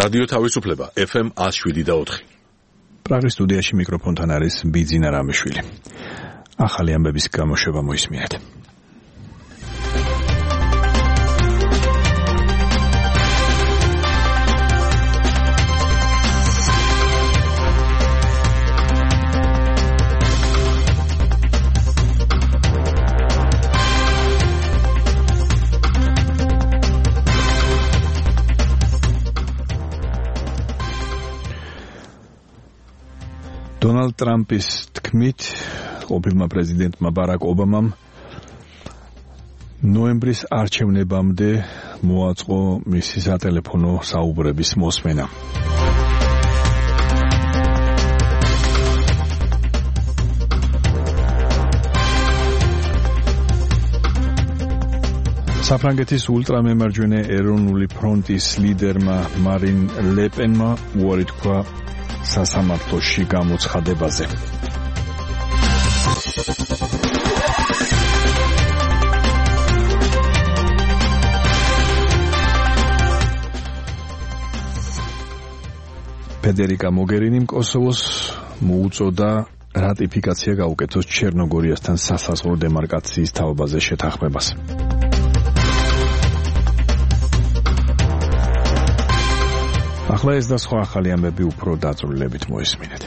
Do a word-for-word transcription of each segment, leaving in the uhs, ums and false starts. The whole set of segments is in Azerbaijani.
რადიო თავისუფლება ეფ ემ one oh seven და four. პრაღის სტუდიაში მიკროფონთან არის ბიძინა რამიშვილი. ახალი ამბების გამოშვება მოისმინეთ. დონალდ ტრამპის თქმით, ყოფილმა პრეზიდენტმა ბარაკ ობამამ ნოემბრის არჩევნებამდე მოაწყო მისი სატელეფონო საუბრების მოსმენა. საფრანგეთის ულტრამემარჯვენე ეროვნული ფრონტის ლიდერმა მარინ ლე პენმა უარი თქვა სასამართლოში გამოცხადებაზე. ფედერიკა მოგერინიმ კოსოვოს მოუწოდა რატიფიკაცია გაუკეთოს ჩერნოგორიასთან სასაზღვრო დემარკაციის თაობაზე შეთანხმებას. ახლა ეს და სხვა ახალი ამბები უფრო დაწვრილებით მოისმინეთ.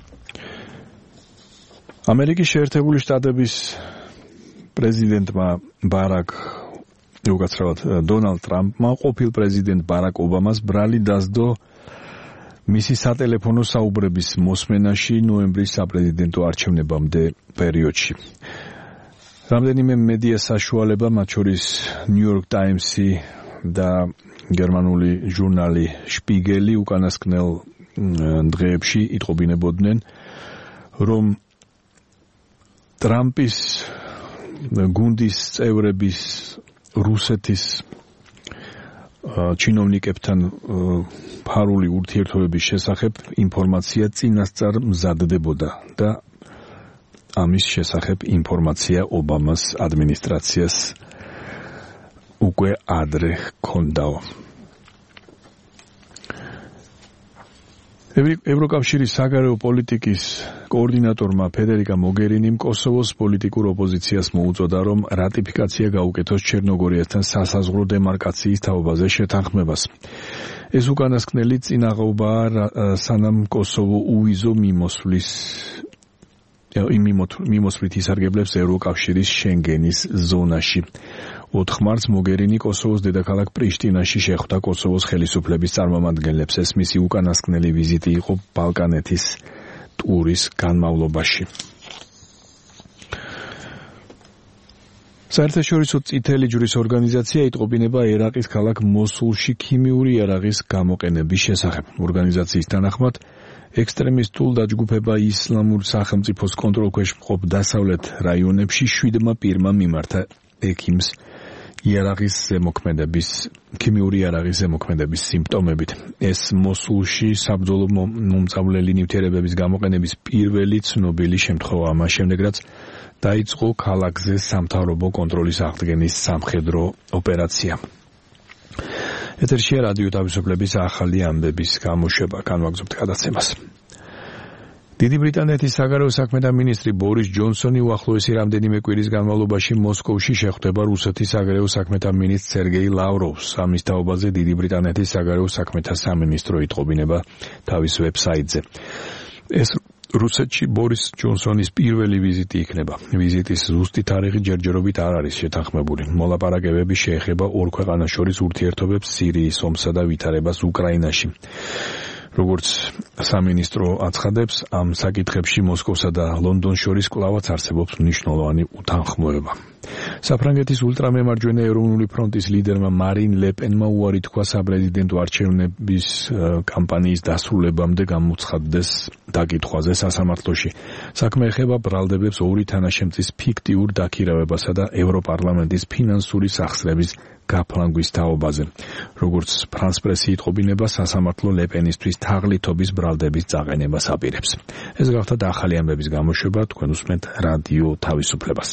ამერიკის შეერთებული შტატების პრეზიდენტმა ბარაკ უკაცრავად დონალდ ტრამპმა ყოფილ პრეზიდენტ ბარაკ ობამას ბრალი დასდო მისი სატელეფონო საუბრების მოსმენაში ნოემბრის საპრეზიდენტო არჩევნებამდე პერიოდში. რამდენიმე მედია საშუალება, მათ შორის New York Times-ი და გერმანული ჟურნალი შპიგელი უკანასკნელ დღეებში იტყობინებოდნენ, რომ ტრამპის გუნდის წევრების რუსეთის ჩინოვნიკებთან ფარული ურთიერთობების შესახებ ინფორმაცია წინასწარ მზადდებოდა და ამის შესახებ ინფორმაცია ობამას ადმინისტრაციას უკვე ადრე ჰქონდაო. ევროკავშირის საგარეო პოლიტიკის კოორდინატორმა ფედერიკა მოგერინიმ კოსოვოს პოლიტიკურ ოპოზიციას მოუწოდა, რომ რატიფიკაცია გაუკეთოს ჩერნოგორიასთან სასაზღვრო დემარკაციის თაობაზე შეთანხმებას. ეს უკანასკნელი წინაღობაა, სანამ კოსოვო უვიზო მიმოსვლის მიმოსვლით ისარგებლებს ევროკავშირის შენგენის ზონაში. ოთხ მარტს მოგერინი კოსოვოს დედაქალაქ პრიშტინაში შეხვდა კოსოვოს ხელისუფლების წარმომადგენლებს. ეს მისი უკანასკნელი ვიზიტი იყო ბალკანეთის ტურის განმავლობაში. საერთაშორისო წითელი ჯვრის ორგანიზაცია იტყობინება ერაყის ქალაქ მოსულში ქიმიური იარაღის გამოყენების შესახებ. ორგანიზაციის თანახმად, ექსტრემისტულ დაჯგუფება ისლამურ სახელმწიფოს კონტროლქვეშ მყოფ დასავლეთ რაიონებში შვიდმა პირმა მიმართა ექიმს იარაღის ზემოქმედების, ქიმიური იარაღის ზემოქმედების სიმპტომებით. ეს მოსულში საბრძოლო მომწავლელი ნივთიერებების გამოყენების პირველი ცნობილი შემთხვევაა, მას შემდეგ რაც დაიწყო ქალაქზე სამთავრობო კონტროლის აღდგენის სამხედრო ოპერაცია. ეთერშია რადიო თავისუფლების ახალი ამბების გამოშვება, განვაგრძობთ გადაცემას. დიდი ბრიტანეთის საგარეო საქმეთა მინისტრი ბორის ჯონსონი უახლოესი რამდენიმე კვირის განმავლობაში მოსკოვში შეხვდება რუსეთის საგარეო საქმეთა მინისტრ სერგეი ლავროვს. ამის თაობაზე დიდი ბრიტანეთის საგარეო საქმეთა სამინისტრო იტყობინება თავის ვებსაიტზე. ეს რუსეთში ბორის ჯონსონის პირველი ვიზიტი იქნება. ვიზიტის ზუსტი თარიღი ჯერჯერობით არ არის შეთანხმებული. მოლაპარაკებები შეეხება ორ ქვეყანას შორის ურთიერთობებს, სირიის ომსა და ვითარებას უკრაინაში. როგორც სამინისტრო აცხადებს, ამ საკითხებში მოსკოვსა და ლონდონს შორის კვლავაც არსებობს მნიშვნელოვანი უთანხმოება. საფრანგეთის ულტრამემარჯვენე ეროვნული ფრონტის ლიდერმა მარინ ლე პენმა უარი თქვა საპრეზიდენტო არჩევნების კამპანიის დასრულებამდე გამოცხადდეს დაკითხვაზე სასამართლოში. საქმე ეხება ბრალდებებს ორი თანაშემწის ფიქტიურ დაქირავებასა და ევროპარლამენტის ფინანსური სახსრების გაფლანგვის თაობაზე. როგორც ფრანს პრესი იტყობინება, სასამართლო ლე პენისთვის თაღლითობის ბრალდების წაყენებას აპირებს. ეს გახდა ახალი ამბების გამოშვება, თქვენ უსმენთ რადიო თავისუფლებას.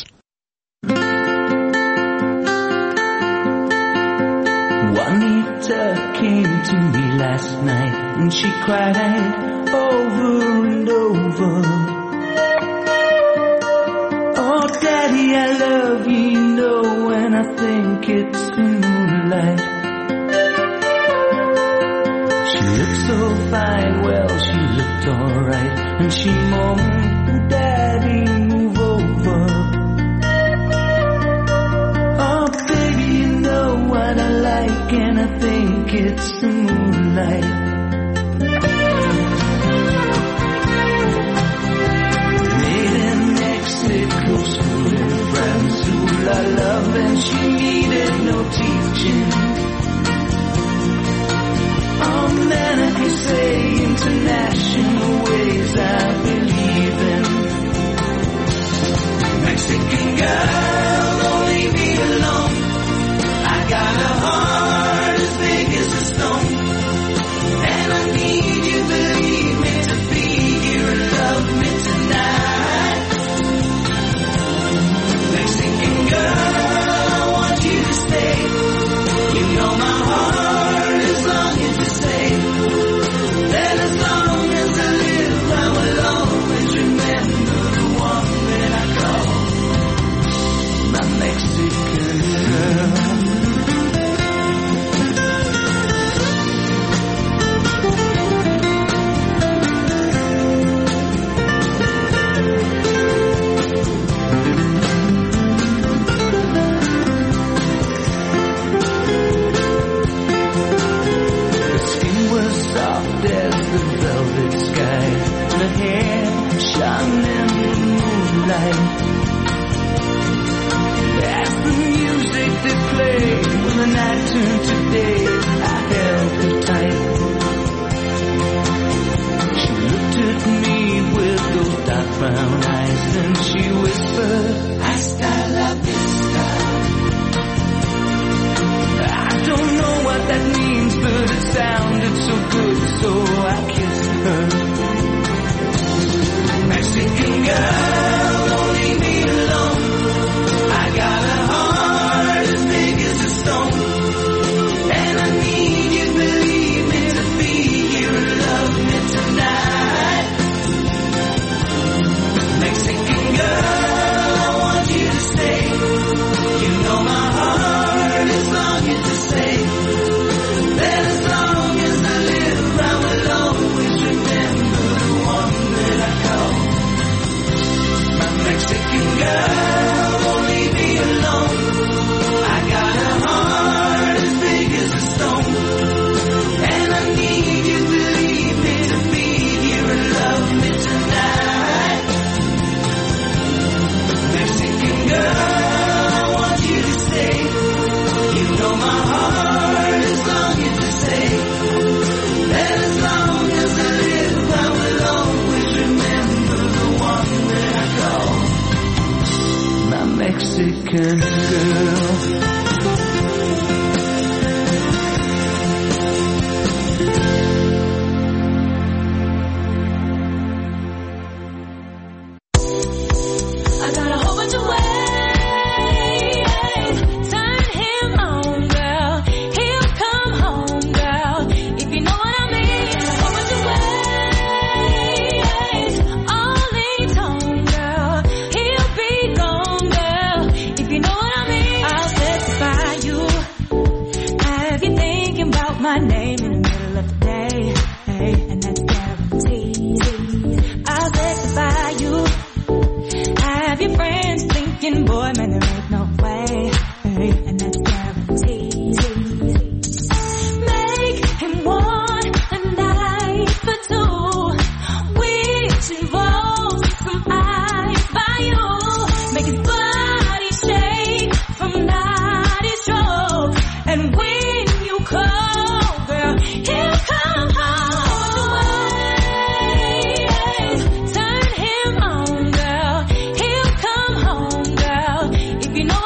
Juanita came to me last night and she cried over and over. Oh, Daddy, I love you, you know, and I think it's the moonlight. She looked so fine, well, she looked alright, and she moaned, oh, Daddy, move over. Oh, baby, you know what I like, and I think it's the moonlight. Schooling friends who I love, and she needed no teaching. Oh man, I can say international ways I believe in. Mexican girl, don't leave me alone. I got a heart as big as a stone, and I need you, believe me, to be here and love me tonight. Girl, I want you to stay. You know my heart is longing to stay. Then as long as I live, I will always remember the one that I call my Mexican girl. Shone in the moonlight. As the music did play, when the night turned to day, I held her tight. She looked at me with those dark brown eyes, and she whispered, hasta la vista. I don't know what that means, but it sounded so good, so I kissed her. Mexican girl, don't leave me alone. I got a heart as big as a stone, and I need you, believe me, to be here and love me tonight. Mexican girl, I want you to stay. You know my heart is longing to stay. Then as long as I live, I will always remember the one that I call Mexican girl, don't leave me alone. I got a heart as big as a stone, and I need you, believe me, to be here and love me tonight. Mexican girl, I want you to stay. You know my heart is longing to stay. And as long as I live, I will always remember the one that I call my Mexican girl. I got a whole bunch of ways. Turn him on, girl. He'll come home, girl. If you know what I mean. A whole bunch of ways. All in tone, girl. He'll be gone, girl. If you know what I mean. I'll satisfy you. Have you thinking about my name in the middle of the day? Hey, and that's guaranteed. I'll satisfy you. Have your friends thinking, boy, man, there ain't no way. Hey, and that's guaranteed. Make him want a night for two, which involves some eyes by you. Make his body shake from naughty stroke. And when you call, girl, he'll come home. Turn him on, girl. He'll come home, girl. If you know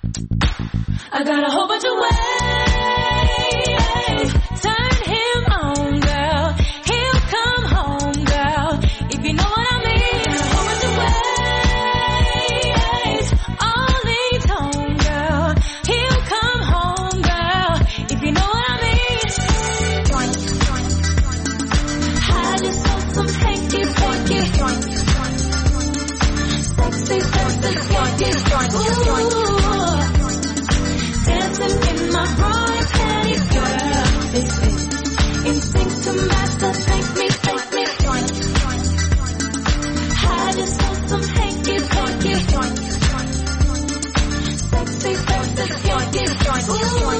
I got a whole bunch of ways. Turn him on, girl. He'll come home, girl. If you know what I mean. A whole bunch of ways. All leaves home, girl. He'll come home, girl. If you know what I mean. I just saw some hanky panky. Sexy, sexy, sexy. Ooh. Dancing in my bra panties, girl. Instinct to master, thank me, thank me. I just saw some hanky panky. Sexy, sexy, sexy. Ooh.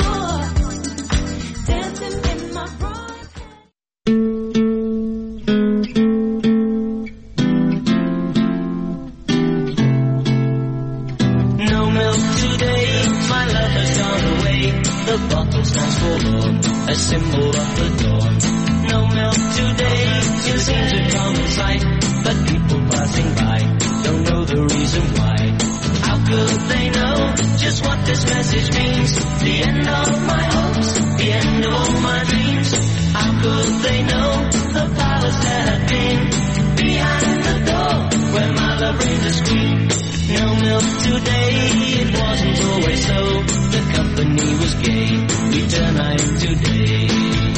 Dancing in my bra. The bottle stands forlorn, a symbol of the dawn. No milk today, it seems a common sight, but people passing by don't know the reason why. How could they know just what this message means? The end of my hopes, the end of all my dreams. How could they know the palace that had been behind the door where my love raised a scream? No milk today, it wasn't always so. The company was gay, we turned night today.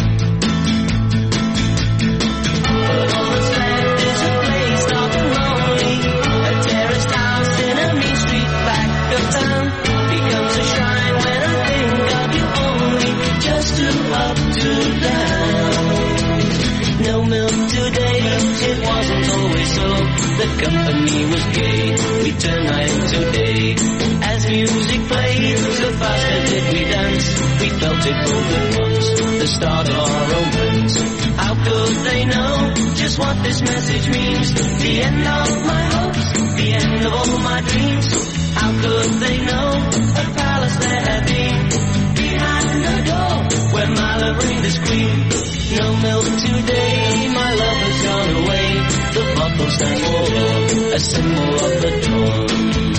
But all that's left is a place dark and lonely. A terraced house in a mean street back of town becomes a shrine when I think of you only. Just to up, to down. No milk today, it wasn't always so. The company was gay, we turned night today. As music played, the faster did we dance. We felt it both at once, the start of our romance. How could they know just what this message means? The end of my hopes, the end of all my dreams. How could they know a palace there had been behind the door where my love reigned as queen? No milk today, my love has gone away. The bottle stands for a symbol of the dawn.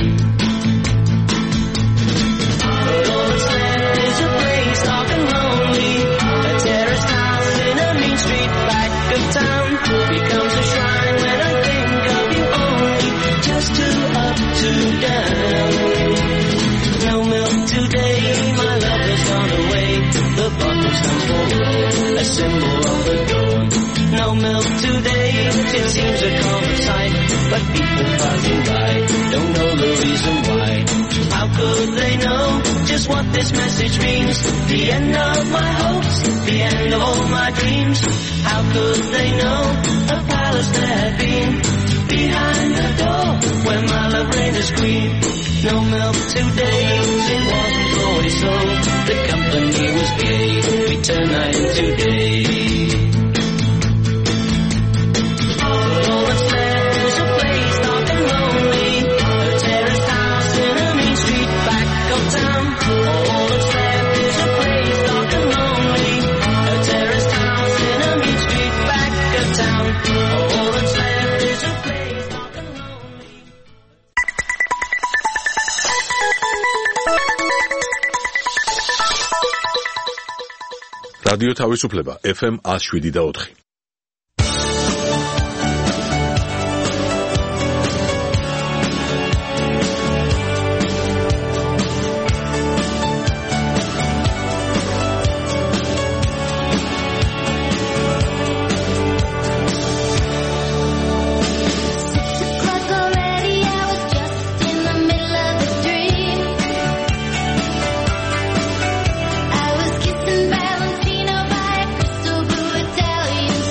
But all that's left is a place dark and lonely. A terraced house in a mean street back of town becomes a shrine when I think of you only. Just to up, to down. No milk today, my love has gone away. The bottle stands for a symbol of the dawn. No milk today, it seems a common sight, but people passing by don't know the reason why. How could they know just what this message means? The end of my hopes, the end of all my dreams. How could they know a palace there had been behind the door where my love reigned as queen? No milk today, it wasn't always so. The company was gay, we turned night today. All that's left is a place dark and lonely. A terraced house in a mean street back of town. All that's left is a place dark and lonely. A terraced house in a mean street back of town. All that's left is a place dark and lonely. რადიო თავისუფლება ეფ ემ one oh seven და four. I was kissing Valentino by a crystal blue Italian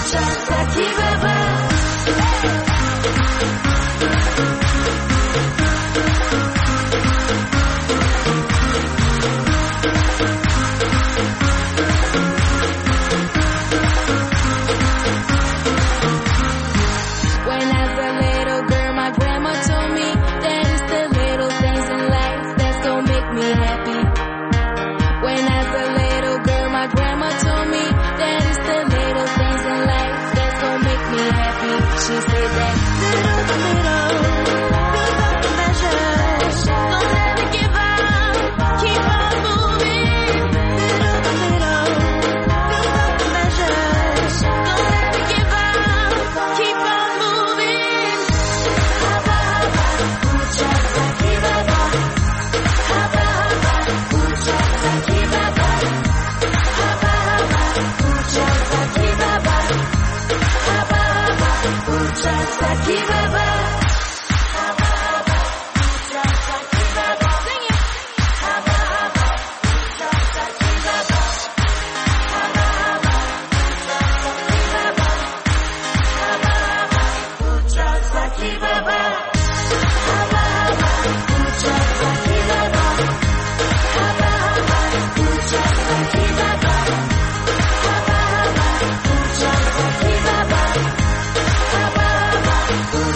Baba,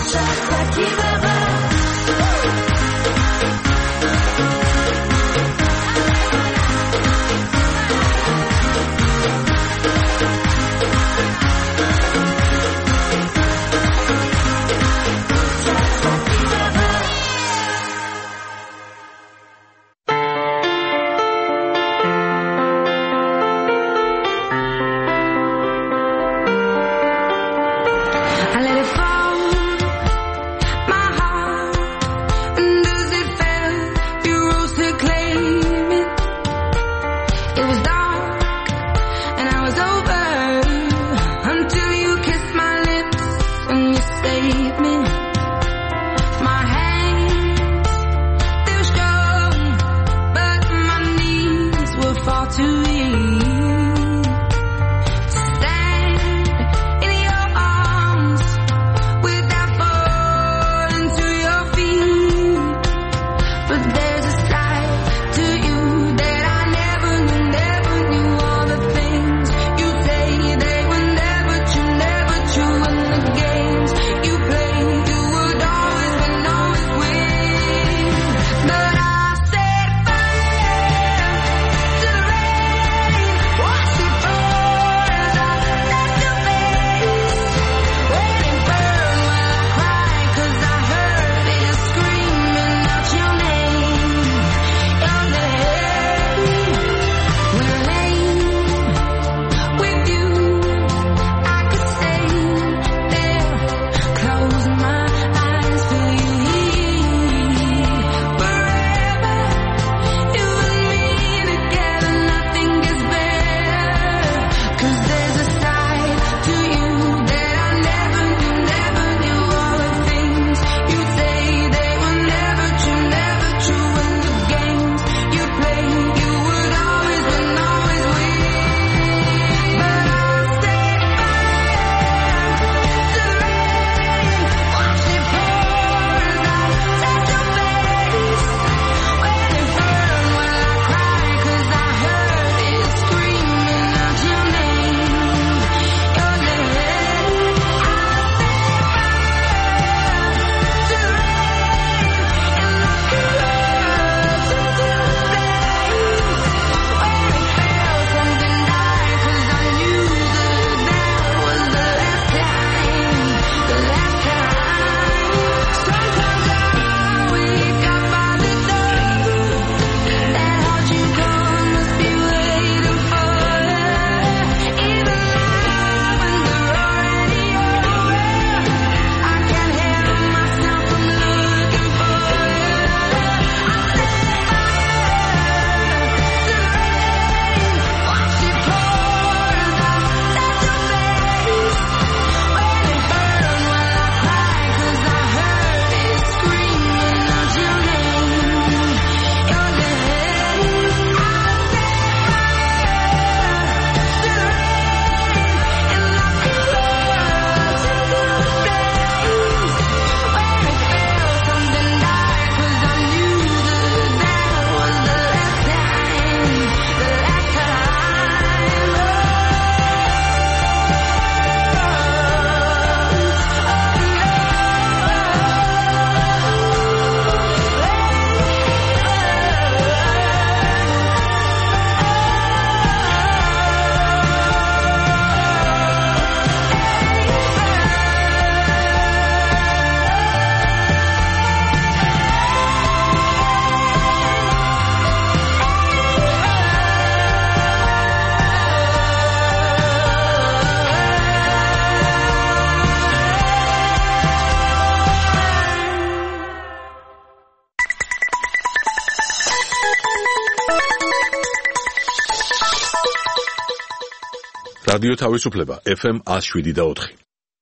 რადიო თავისუფლება F M one oh seven და four.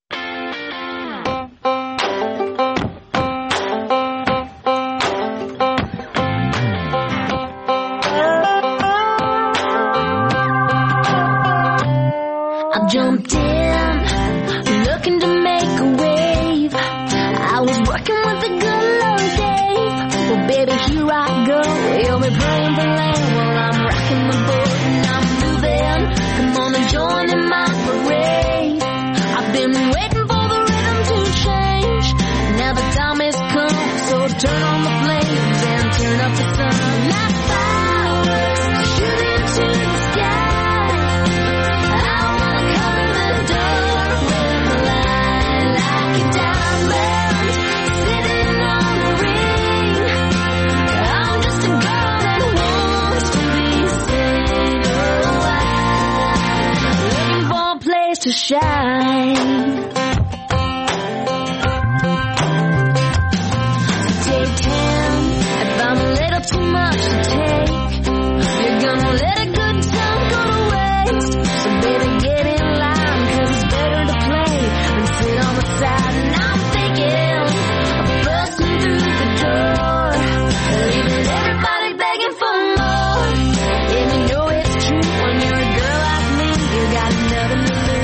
I jumped in, looking to make a wave. I was working with the good Lord Dave. Well, baby, here I go. You'll be praying for land while I'm rocking the boat and I'm moving. Come on and join in my parade. I've been waiting for the rhythm to change. Now the time has come, so turn on the flames and turn up the sun. Like fireworks, shoot into the sky. To shine. So take ten. If I'm a little too much to take, you're gonna let a good time go to waste. So baby, get in line, 'cause it's better to play than sit on the side. And I'm thinking of busting through the door, leaving everybody begging for more. And you know it's true when you're a girl like me, you got nothing to lose.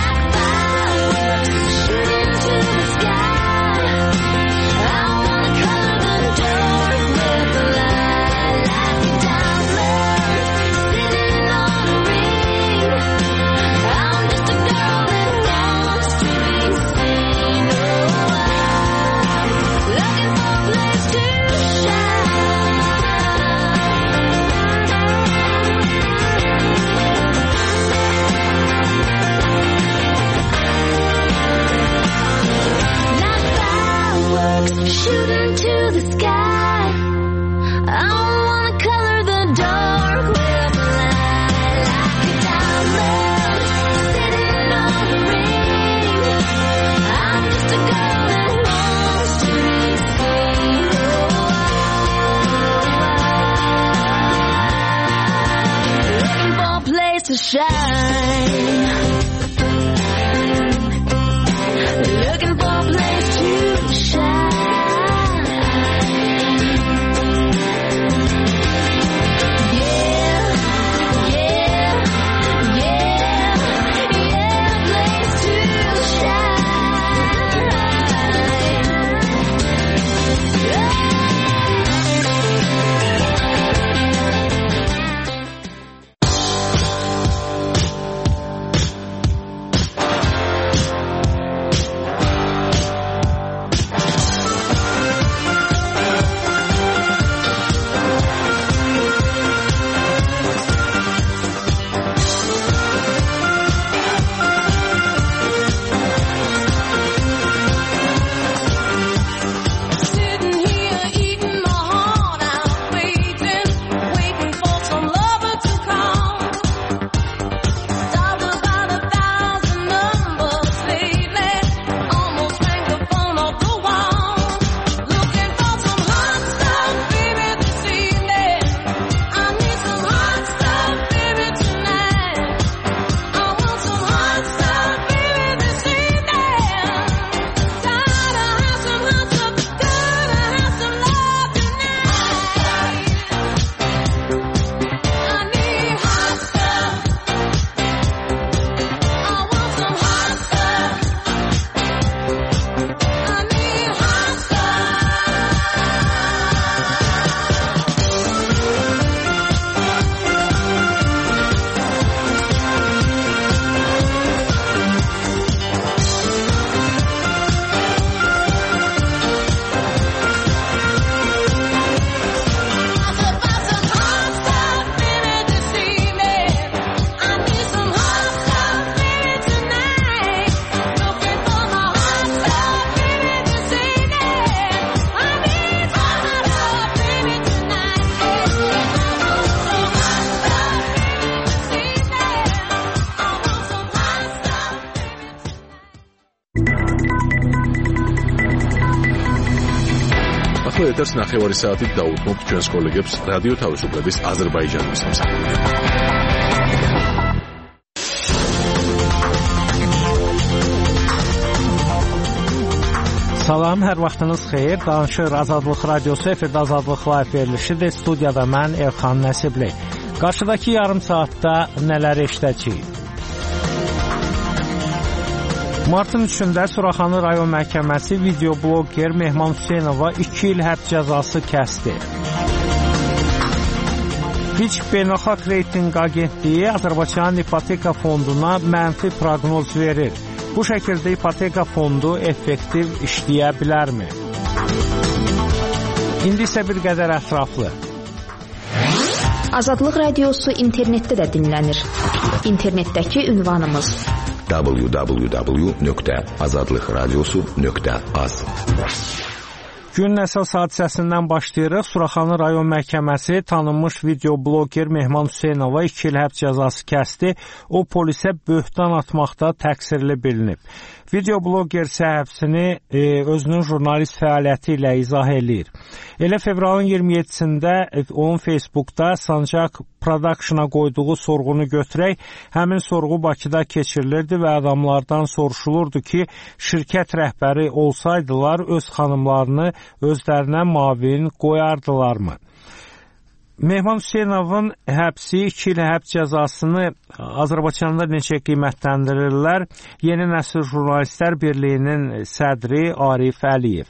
Shooting to the sky. I wanna color the dark with a light, like a diamond sitting on the ring. I'm just a girl that wants to be seen. Looking for a place to shine. Looking for a place to shine. ეთერს ნახევარი საათით დაუთმობთ ჩვენს კოლეგებს რადიო თავისუფლების აზერბაიჯანის სამსახურიდან. Salam, hər vaxtınız xeyir. Danışır Azadlıq Radiosu, efirdə Azadlıq Live verilişidir. Studiyada mən Elxan Nəsibli. Qarşıdakı yarım saatda nələr eşidəcəyik? Martın üçündə Suraxanı rayon məhkəməsi videobloger Mehman Hüseynova iki il həbs cəzası kəsdi. Fitch Beynəlxalq Reytinq Agentliyi Azərbaycan ipoteka fonduna mənfi proqnoz verir. Bu şəkildə ipoteka fondu effektiv işləyə bilərmi? İndi isə bir qədər ətraflı. Azadlıq Radiosu internetdə də dinlənir. İnternetdəki ünvanımız w w w nöqtə azadlıq radiosu nöqtə az. Günün əsas hadisəsindən başlayırıq. Suraxanı rayon məhkəməsi tanınmış videobloger Mehman Hüseynova iki il həbs cəzası kəsdi. O polisə böhtan atmaqda təqsirli bilinib. Videobloger səhifəsini e, özünün jurnalist fəaliyyəti ilə izah eləyir. Elə fevralın iyirmi yeddisində e, onun Facebookda Sancaq Production'a qoyduğu sorğunu götürək, həmin sorğu Bakıda keçirilirdi və adamlardan soruşulurdu ki, şirkət rəhbəri olsaydılar öz xanımlarını özlərinə mavin qoyardılarmı? Mehman Hüseynovun həbsi, iki il həbs cəzasını Azərbaycanda necə qiymətləndirirlər? Yeni Nəsil Jurnalistlər Birliyinin sədri Arif Əliyev.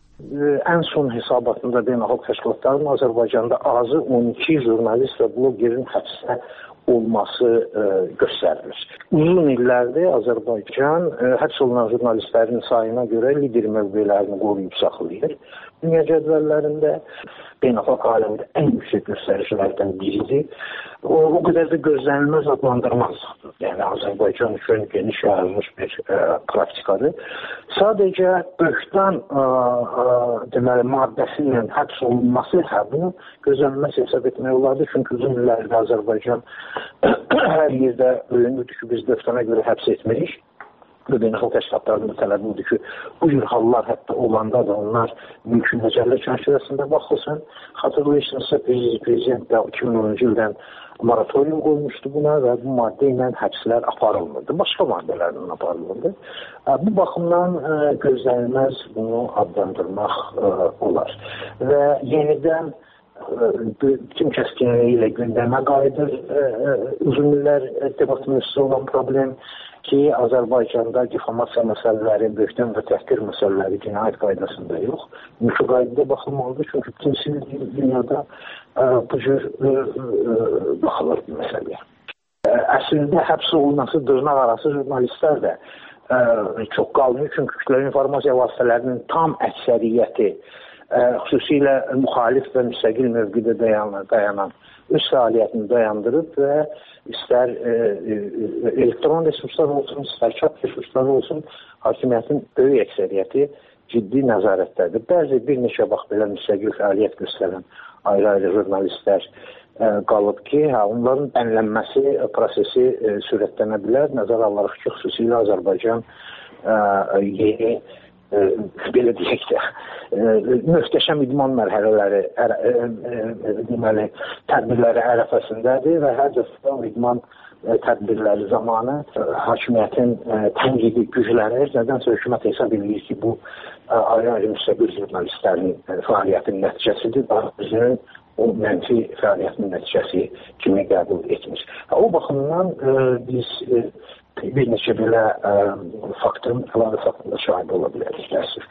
Ən son hesabatında beynəlxalq təşkilatların Azərbaycanda azı on iki jurnalist və blogerin həbsdə olması e, göstərilir. Uzun illərdir Azərbaycan e, həbs olunan jurnalistlərin sayına görə lider mövqelərini qoruyub saxlayır. Dünya cədvəllərində beynəlxalq aləmdə ən yüksək göstəricilərdən biridir. O, o qədər də gözlənilməz adlandırmazdır. Yəni Azərbaycan üçün geniş yayılmış bir e, praktikadır. Sadəcə böhtan e, e, deməli maddəsi ilə həbs olunması hə, bunu gözlənilməz hesab etmək olardı. Çünki uzun illərdə Azərbaycan hər yerdə öyünürdür ki, biz böhtana görə həbs etmirik. Və beynəlxalq təşkilatlarının tələbi budur ki, bu cür hallar hətta olanda da onlar mümkün məcəllə çərçivəsində baxılsın. Xatırlayırsınızsa, prezident də iki min onuncu ildən moratorium qoymuşdu buna və bu maddə ilə həbslər aparılmırdı. Başqa maddələrlə aparılırdı. Bu baxımdan gözlənilməz bunu adlandırmaq olar. Və yenidən bütün kəskinliyi ilə gündəmə qayıdır uzun illər debatın üstü olan problem ki, Azərbaycanda difamasiya məsələləri, böhtan və təhqir məsələləri cinayət qaydasında yox. Mülki qaydada baxılmalıdır, çünki bütün sivil dünyada bu cür baxılır bu məsələyə. Əslində həbs olunması dırnaq arası jurnalistlər də çox qalmıyor, çünki kütləvi informasiya vasitələrinin tam əksəriyyəti xüsusilə müxalif və müstəqil mövqedə dayanan öz fəaliyyətini dayandırıb və istər e, e, elektron resurslar olsun, istər çap resursları olsun, hakimiyyətin böyük əksəriyyəti ciddi nəzarətdədir. Bəzi bir neçə vaxt belə müstəqil fəaliyyət göstərən ayrı-ayrı jurnalistlər e, qalıb ki, hə, onların bənlənməsi prosesi e, sürətlənə bilər. Nəzər alaraq ki, xüsusilə Azərbaycan e, yeni E, belə deyək də, e, möhtəşəm idman mərhələləri ərə, e, e, deməli, tədbirləri ərəfəsindədir və hər dəfə idman e, tədbirləri zamanı e, hakimiyyətin e, tənqidi güclənir. Nədənsə hökumət hesab edir ki, bu e, ayrı-ayrı müstəqil jurnalistlərin e, fəaliyyətinin nəticəsidir. Daha özünün o mənfi fəaliyyətinin nəticəsi kimi qəbul etmir. O baxımdan e, biz e, bir neçə belə ə, faktın, əlavə faktında şahid ola bilərik.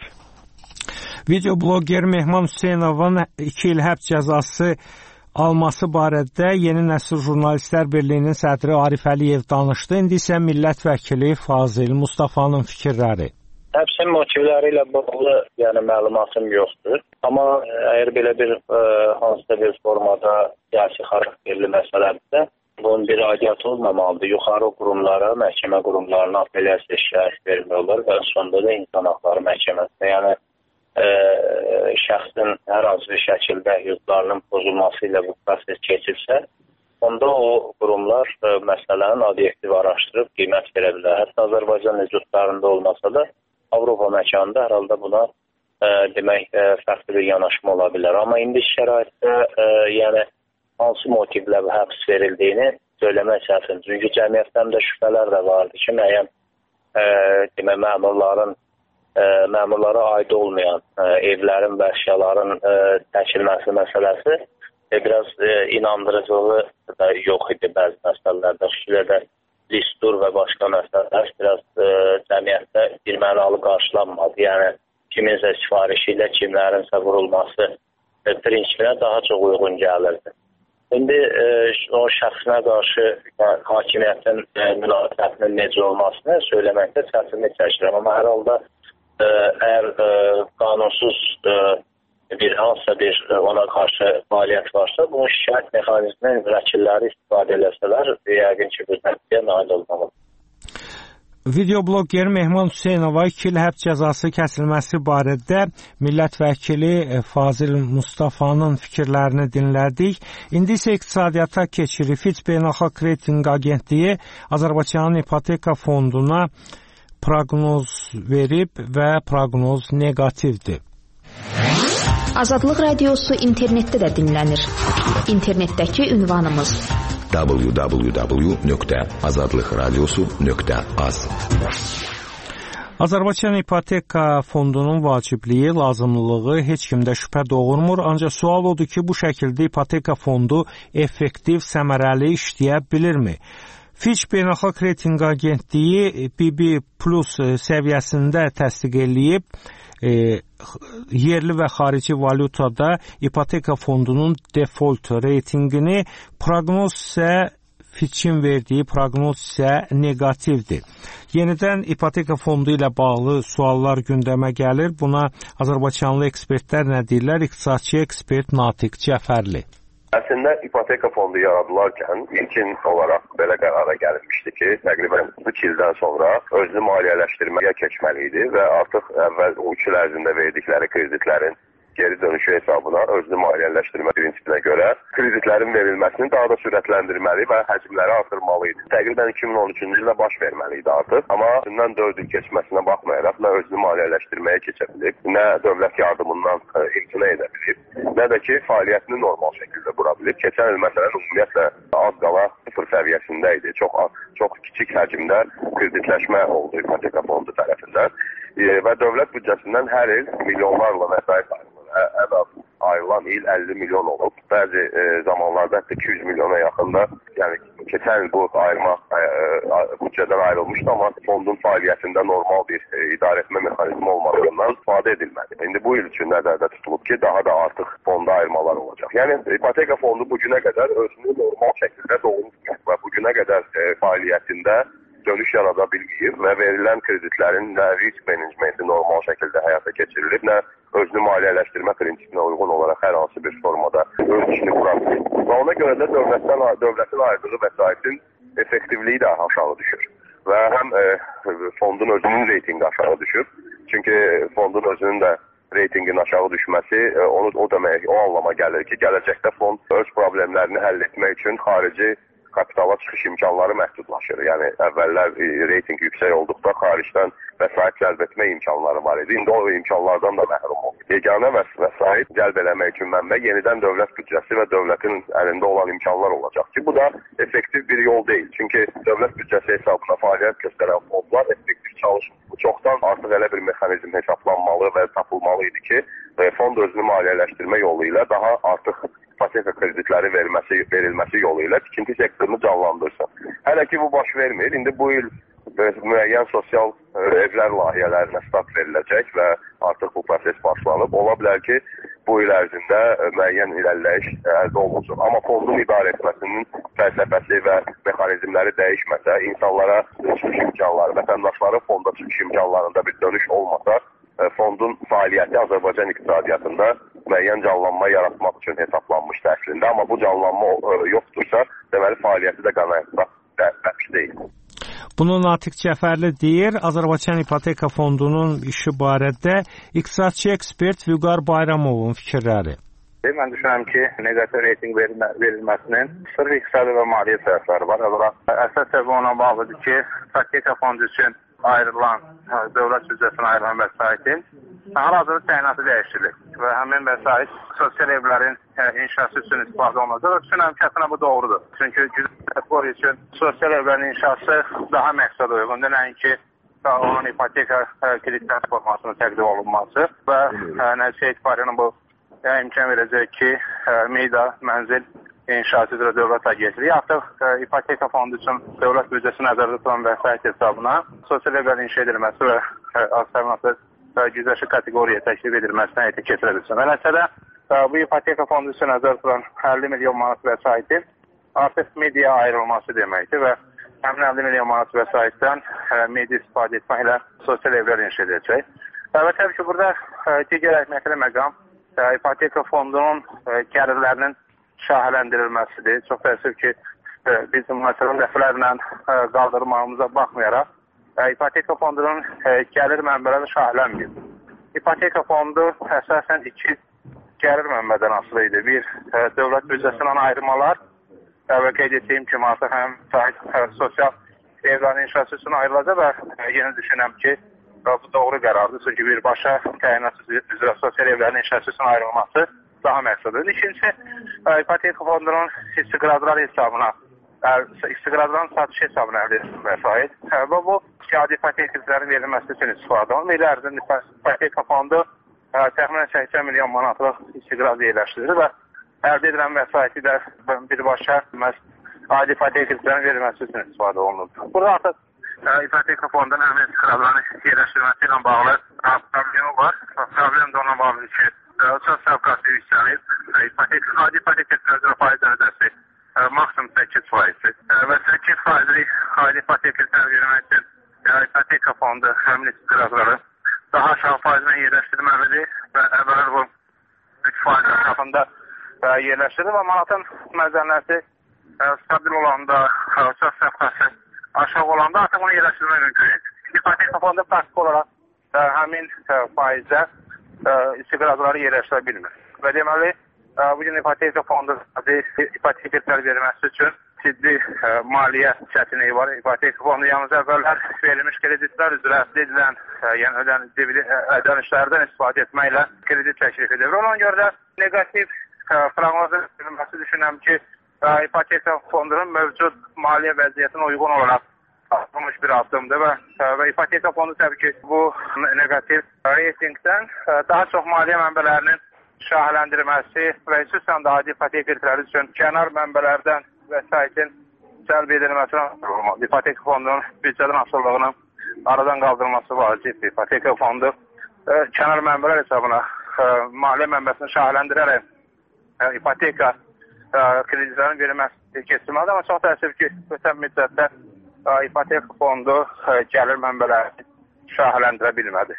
Videobloger Mehman Hüseynovun iki il həbs cəzası alması barədə Yeni Nəsil Jurnalistlər Birliyinin sədri Arif Əliyev danışdı. İndi isə millət vəkili Fazil Mustafanın fikirləri. Həbsin motivləri ilə bağlı yəni məlumatım yoxdur. Amma əgər belə bir ə, hansısa bir formada siyasi xarakterli məsələdirsə, bunun bir aidiyyatı olmamalıdır. Yuxarı qurumlara, məhkəmə qurumlarına apellyasiya şikayət vermək olar və sonunda da insan haqları məhkəməsinə, yəni e, şəxsin hər hansı bir şəkildə hüquqlarının pozulması ilə bu proses keçirsə, onda o qurumlar e, məsələnin obyektiv araşdırıb qiymət verə bilər. Hətta Azərbaycan hüquqlarında olmasa da Avropa məkanında hər halda buna e, demək e, fərqli bir yanaşma ola bilər. Amma indi şəraitdə e, yəni hansı motivlə həbs verildiyini söyləmək çətin. Çünki cəmiyyətdən də şübhələr də vardı ki, müəyyən e, demək, məmurların ə, məmurlara aid olmayan ə, evlərin və əşyaların ə, çəkilməsi məsələsi e, biraz ə, inandırıcılığı da yox idi bəzi məsələlərdə. Xüsusilə də listur və başqa məsələlər biraz ə, cəmiyyətdə bir mənalı qarşılanmadı. Yəni kiminsə sifarişi ilə kimlərinsə vurulması ə, prinsipinə daha çox uyğun gəlirdi. İndi e, o şəxsinə qarşı yəni, hakimiyyətin e, münasibətinin necə olmasını söyləməkdə çətinlik çəkirəm. Amma hər halda e, əgər e, qanunsuz e, bir hansısa bir e, ona qarşı fəaliyyət varsa, bunun şikayət mexanizminin vəkilləri istifadə eləsələr, yəqin ki, bir nəticəyə nail olmalıdır. Videobloger Mehman Hüseynova iki il həbs cəzası kəsilməsi barədə millət vəkili Fazil Mustafanın fikirlərini dinlədik. İndi isə iqtisadiyyata keçirik. Fitch Beynəlxalq Reytinq Agentliyi Azərbaycanın ipoteka fonduna proqnoz verib və proqnoz neqativdir. Azadlıq radiosu internetdə də dinlənir. İnternetdəki ünvanımız w w w nöqtə azadlıq radiosu nöqtə az. Azərbaycan İpoteka Fondunun vacibliyi, lazımlılığı heç kimdə şübhə doğurmur. Ancaq sual odur ki, bu şəkildə İpoteka Fondu effektiv, səmərəli işləyə bilirmi? Fitch Beynəlxalq Reytinq Agentliyi B B plus səviyyəsində təsdiq eləyib, e, yerli və xarici valyutada İpoteka Fondunun default reytingini, proqnoz isə Fitch'in verdiyi proqnoz isə neqativdir. Yenidən İpoteka Fondu ilə bağlı suallar gündəmə gəlir. Buna Azərbaycanlı ekspertlər nə deyirlər? İqtisadçı ekspert Natiq Cəfərli. Əslində İpoteka Fondu yaradılarkən ilkin olaraq belə qərara gəlmişdi ki, təqribən üç ildən sonra özünü maliyyələşdirməyə keçməli idi və artıq əvvəl o üç il ərzində verdikləri kreditlərin geri dönüşü hesabına özünü maliyyələşdirmə prinsipinə görə kreditlərin verilməsini daha da sürətləndirməli və həcmləri artırmalı idi. Təqribən iki min on üçüncü ildə baş verməli idi artıq. Amma bundan dörd il keçməsinə baxmayaraq nə özünü maliyyələşdirməyə keçə bilib, nə dövlət yardımından imtina edə bilib, nə də ki fəaliyyətini normal şəkildə qura bilib. Keçən il məsələn ümumiyyətlə az qala sıfır səviyyəsində idi. Çox çox kiçik həcmdə kreditləşmə oldu İpoteka Fondu tərəfindən e, və dövlət büdcəsindən hər il milyonlarla vəsait ayrılır. Əvvəl ayrılan il əlli milyon olub. Bəzi e, zamanlarda hətta iki yüz milyona yaxında, yəni keçən il bu ayırma e, büdcədən ayrılmışdı, amma fondun fəaliyyətində normal bir e, idarə etmə mexanizmi olmadığından istifadə edilmədi. İndi bu il üçün nəzərdə tutulub ki, daha da artıq fonda ayırmalar olacaq. Yəni İpoteka Fondu bu günə qədər özünü normal şəkildə doğrultmur və bu günə qədər e, fəaliyyətində dönüş yarada bilməyib və verilən kreditlərin nə risk menecmenti normal şəkildə həyata keçirilib, nə özünü maliyyələşdirmə prinsipinə uyğun olaraq hər hansı bir formada öz işini qura bilir. Və ona görə də dövlətdən, dövlətin ayırdığı vəsaitin effektivliyi də aşağı düşür. Və həm e, fondun özünün reytingi aşağı düşür. Çünki fondun özünün də reytingin aşağı düşməsi e, onu, o demək, o anlama gəlir ki, gələcəkdə fond öz problemlərini həll etmək üçün xarici kapitala çıxış imkanları məhdudlaşır. Yəni əvvəllər e, reyting yüksək olduqda xaricdən vəsait cəlb etmə imkanları var idi. İndi o imkanlardan da məhrum oldu. Yeganə vəs vəsait cəlb eləmək üçün mənbə yenidən dövlət büdcəsi və dövlətin əlində olan imkanlar olacaq ki, bu da effektiv bir yol deyil. Çünki dövlət büdcəsi hesabına fəaliyyət göstərən fondlar effektiv çalışmır. Bu çoxdan artıq elə bir mexanizm hesablanmalı və tapılmalı idi ki, fond özünü maliyyələşdirmə yolu ilə daha artıq ipoteka kreditləri verilməsi, verilməsi yolu ilə tikinti sektorunu canlandırsın. Hələ ki bu baş vermir. İndi bu il e, müəyyən sosial e, evlər layihələrinə start veriləcək və artıq bu proses başlanıb. Ola bilər ki, bu il ərzində e, müəyyən irəliləyiş e, əldə olunacaq. Amma fondun idarə etməsinin fəlsəfəsi və mexanizmləri dəyişməsə, insanlara çıxış imkanları, vətəndaşların fonda çıxış imkanlarında bir dönüş olmasa, e, fondun fəaliyyəti Azərbaycan iqtisadiyyatında müəyyən canlanma yaratmaq üçün hesablanmışdı əslində. Amma bu canlanma e, yoxdursa, deməli fəaliyyəti də qənaətbəxş deyil. Bunu Natiq Cəfərli deyir. Azərbaycan İpoteka Fondunun işi barədə iqtisadçı ekspert Vüqar Bayramovun fikirləri. Mən düşünürəm ki, neqativ reyting verilməsinin sırf iqtisadi və maliyyə tərəfləri var. Əsas səbəbi ona bağlıdır ki, İpoteka Fondu üçün ayrılan, dövlət büdcəsinə ayrılan vəsaitin hal-hazırda təyinatı dəyişdirilib və həmin vəsait sosial evlərin inşası üçün istifadə olunacaq. Düşünürəm ki, əslində bu doğrudur. Çünki güzəştlər üçün sosial evlərin inşası daha məqsəd uyğundur, nəinki onun ipoteka kreditlər formasının təqdim olunması və nəticə etibarıyla bu imkan verəcək ki, Meyda Mənzil İnşaatı üzrə Dövlət Agentliyi artıq ipoteka fondu üçün dövlət büdcəsi nəzərdə tutulan vəsait hesabına sosial evlərin inşa edilməsi və alternativ güzəşi kateqoriyaya təklif edilməsinə həyata keçirə bilsin. Və nəticədə bu ipoteka fondu üçün nəzərdə tutulan əlli milyon manat vəsaitin artıq mediaya ayrılması deməkdir və həmin əlli milyon manat vəsaitdən media istifadə etməklə sosial evlər inşa edəcək. Və təbii ki, burada digər əhəmiyyətli məqam ipoteka fondunun gəlirlərinin şahələndirilməsidir. Çox təəssüf ki, biz məsələn dəfələrlə qaldırmağımıza baxmayaraq, ipoteka fondunun gəlir mənbələri şahələnmir. İpoteka fondu əsasən iki gəlir mənbədən asılı idi. Bir, dövlət büdcəsindən ayrılmalar və qeyd etdiyim kimi artıq həm sosial evlərin inşası üçün ayrılacaq və yeni düşünəm ki, bu doğru qərardır. Çünki birbaşa təyinat üzrə sosial evlərin inşası üçün ayrılması daha məqsədlidir. İkincisi, ipoteka fondunun istiqrazlar hesabına, istiqrazların satışı hesabına əldə edilmiş vəsait və bu adi ipotekçilərin verilməsi üçün istifadə olunur. İl ərzində ipoteka fondu təxminən səksən milyon manatlıq istiqraz yerləşdirir və əldə edilən vəsaiti də birbaşa adi ipotekçilərin verilməsi üçün istifadə olunur. Burada artıq ipoteka fondunun həmin istiqrazların yerləşdirilməsi ilə bağlı problemi var. Problem də ona bağlı ki, çox səvqatlı yüksəlib. Adi ipotekçilərə faiz dərəcəsi maksimum səkkiz faizdir və səkkiz faizlik adi ipotekçilərə verilmək üçün ipoteka fondu həmin istiqrazları daha aşağı faizlə yerləşdirməlidir və əvvələr bu üç faiz ətrafında yerləşdirir və manatın məzənləsi stabil olanda, çox səvqatlı aşağı olanda artıq onu yerləşdirmək mümkün. İpoteka fondu praktiki olaraq həmin faizə istiqrazları yerləşdirə bilmir. Və deməli, bugün ipoteka fondu ipoteklər verilməsi üçün ciddi maliyyə çətinliyi var. İpoteka fondu yalnız əvvəllər verilmiş kreditlər üzrə edilən, yəni ödənişlərdən istifadə etməklə kredit təklif edir. Ona görə də negativ proqnoz verilməsi düşünürəm ki, ipoteka fondunun mövcud maliyyə vəziyyətinə uyğun olaraq atılmış bir addımdır və, və ipoteka fondu təbii ki, bu negativ reytingdən daha çox maliyyə mənbələrinin şahələndirilməsi və xüsusən də adi ipotekçilər üçün kənar mənbələrdən vəsaitin cəlb edilməsinə ipoteka fondunun büdcədən asılılığının aradan qaldırılması vacibdir. İpoteka fondu kənar mənbələr hesabına maliyyə mənbəsini şahələndirərək ipoteka kreditlərin verilməsi keçirməlidir, amma çox təəssüf ki, ötən müddətdə ipoteka fondu gəlir mənbələrini şahələndirə bilmədi.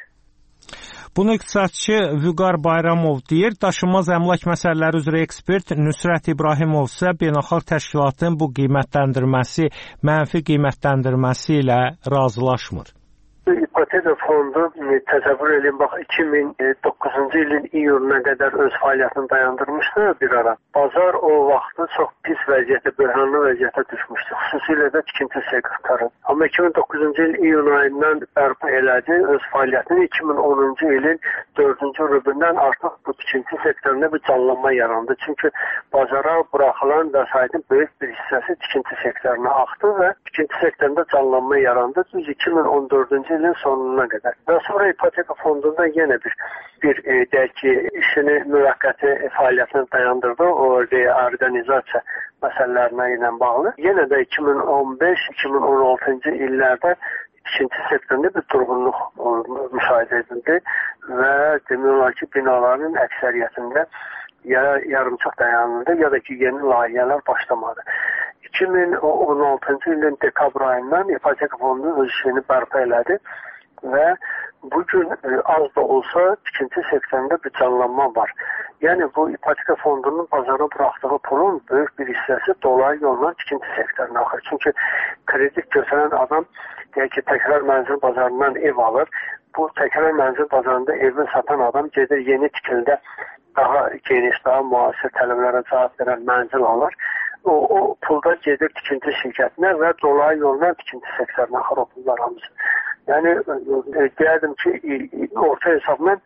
Bunu iqtisadçı Vüqar Bayramov deyir. Daşınmaz əmlak məsələləri üzrə ekspert Nüsrət İbrahimov isə beynəlxalq təşkilatın bu qiymətləndirməsi, mənfi qiymətləndirməsi ilə razılaşmır. İpoteka fondu təsəvvür edin, bax iki min doqquzuncu ilin iyununa qədər öz fəaliyyətini dayandırmışdı bir ara. Bazar o vaxtı çox pis vəziyyətə, böhranlı vəziyyətə düşmüşdü. Xüsusilə də tikinti sektoru. Amma iki min doqquzuncu il iyun ayından bərpa elədi öz fəaliyyətini. iki min onuncu ilin dördüncü rübündən artıq bu tikinti sektorunda bir canlanma yarandı. Çünki bazara buraxılan vəsaitin böyük bir hissəsi tikinti sektoruna axdı və tikinti sektorunda canlanma yarandı. Düz iki min on dördüncü ilin sonuna qədər. Və sonra ipoteka fondunda yenə bir bir e, deyək ki, işini müvəqqəti fəaliyyətini dayandırdı. O reorganizasiya məsələlərinə ilə bağlı. Yenə də iki min on beş iki min on altıncı illərdə tikinti sektorunda bir durğunluq müşahidə edildi və demək olar ki, binaların əksəriyyətində ya yarımçıq dayanıldı, ya da ki, yeni layihələr başlamadı. iki min on altıncı ilin dekabr ayından ipoteka fondu öz işini bərpa elədi və bugün e, az da olsa tikinti sektorunda bir canlanma var. Yəni bu ipoteka fondunun bazara buraxdığı pulun böyük bir hissəsi dolayı yolla tikinti sektoruna axır. Çünki kredit götürən adam deyək ki, təkrar mənzil bazarından ev alır. Bu təkrar mənzil bazarında evini satan adam gedir yeni tikildə daha geniş, daha müasir tələblərə cavab verən mənzil alır. O, o pulda gedir tikinti şirkətinə və dolayı yolla tikinti sektoruna axır o pullar hamısı. Yəni, deyərdim ki, orta hesabla